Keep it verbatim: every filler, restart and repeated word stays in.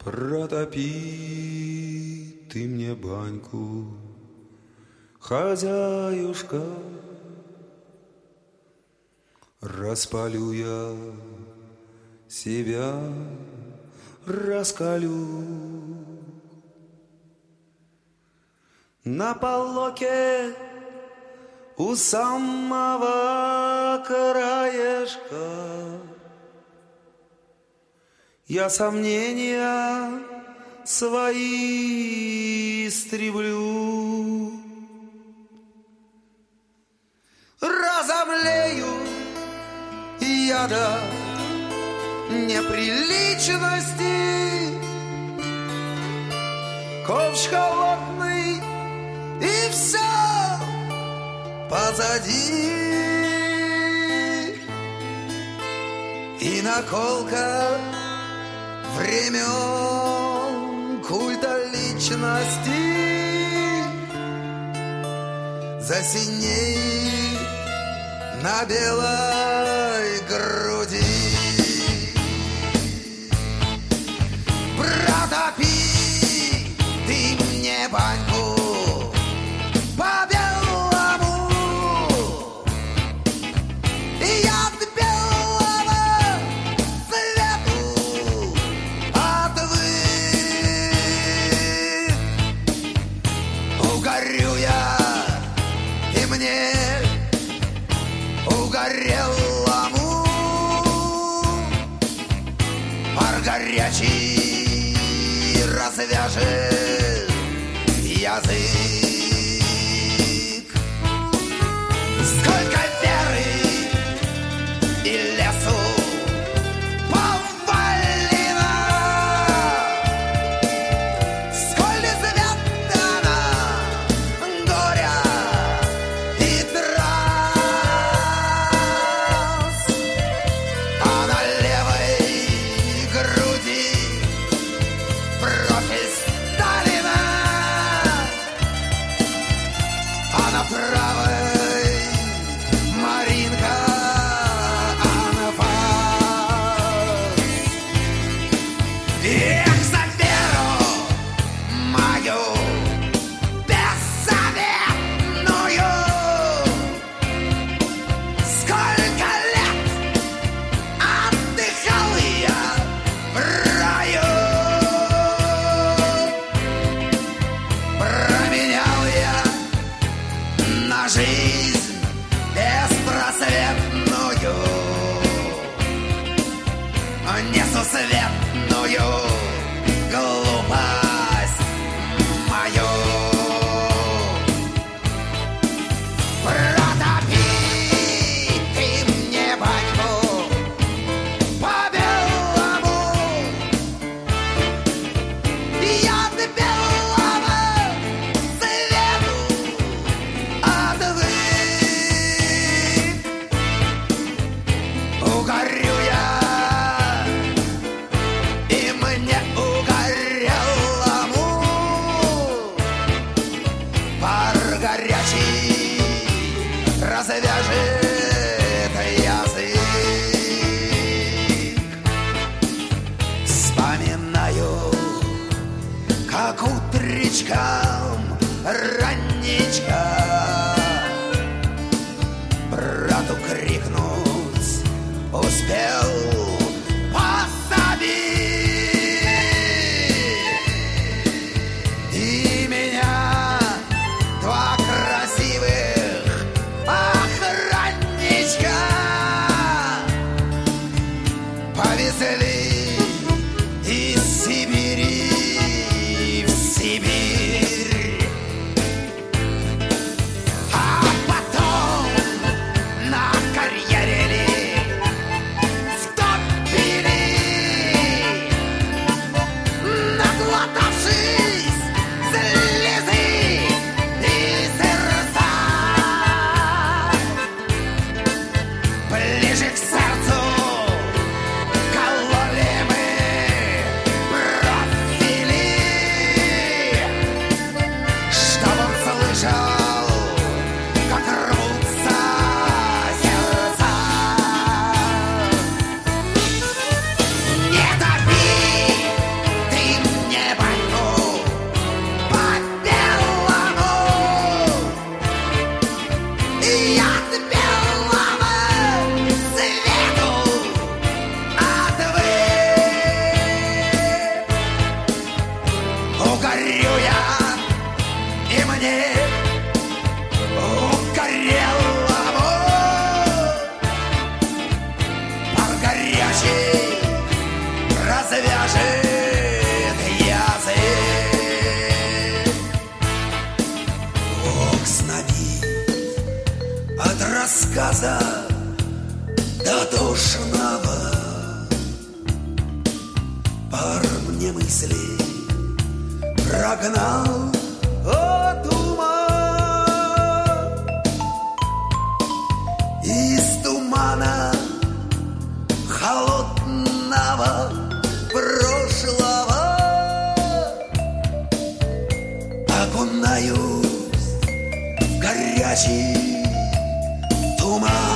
Протопи ты мне баньку, хозяюшка, распалю я себя, раскалю. На полоке у самого краешка я сомнения свои истреблю. Разомлею я до неприличности, ковш холодный, и все позади. И наколка времен культа личности засинеет на белой груди. Протопи ты мне баньку по белому, и я от белого свету отвык. Угорю я, и мне угорелому пар горячий развяжет язык. Сколько веры и лесу повалено, сколь изведано горя и трасс, а на левой груди профиль Сталина, а на правой Маринка анфас. Эх, за веру мою беззаветную, сколько лет отдыхал я в раю. Променял я на жизнь беспросветную, несусветную глупость мою. Протопи ты мне баньку по белому, и я от белого свету отвык. Угорю я, и мне угорелому пар горячий развяжет язык. Вспоминаю, как утречком ранничка брату крикнуть успел: посади! И меня два красивых охранничка повезли из Сибири в Сибирь. А потом на карьере с мне угорелому пар горячий развяжет язык. Ох, знобит от рассказа до душного, пар мне мысли прогнал от ума. Из тумана холодного прошлого окунаюсь в горячий туман.